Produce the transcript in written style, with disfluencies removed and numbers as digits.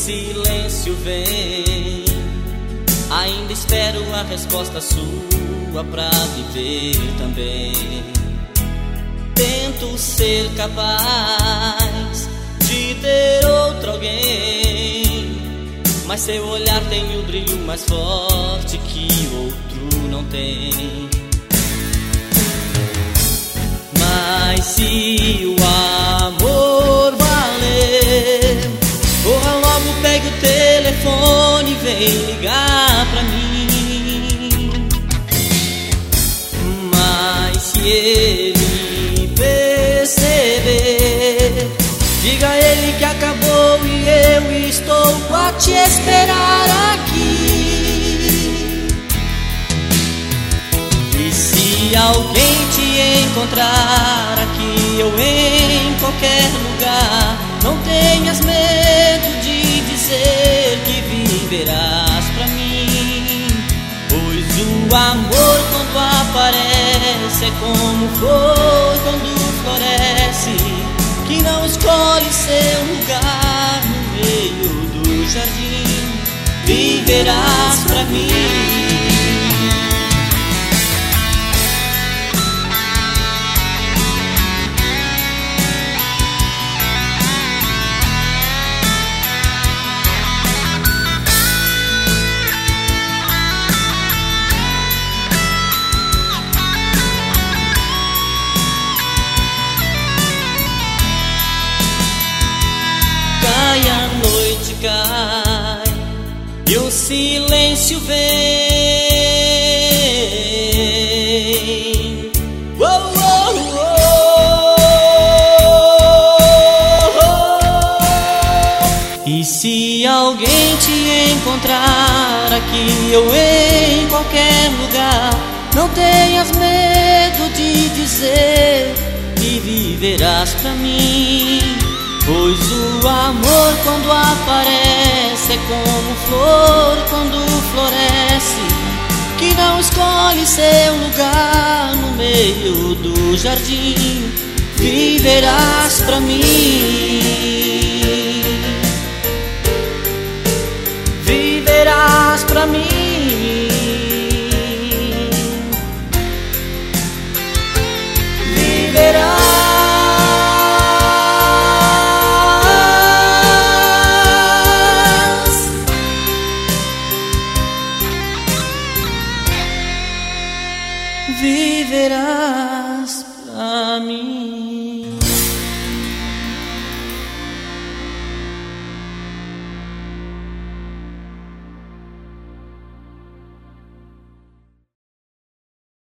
silêncio vem. Ainda espero a resposta sua pra viver também. Tento ser capaz de ter outro alguém, mas seu olhar tem um brilho mais forte que outro não tem. Mas se o amor valer, corra logo, pegue o telefone e vem ligar pra mim. Mas se ele perceber, diga a ele que acabou e eu estou a te esperar aqui. E se alguém te encontrar aqui ou em qualquer lugar, não tenhas medo de dizer que viverás pra mim. Pois o amor quando aparece é como flor quando floresce, que não escolhe seu lugar no meio do jardim. Viverás pra mim. Cai a noite, cai, e o silêncio vem. Oh, oh, oh, oh. E se alguém te encontrar aqui ou em qualquer lugar, não tenhas medo de dizer que viverás pra mim. Pois o amor quando aparece é como flor quando floresce, que não escolhe seu lugar no meio do jardim. Viverás pra mim. Viverás pra mim. Viverás. Viverás pra mim.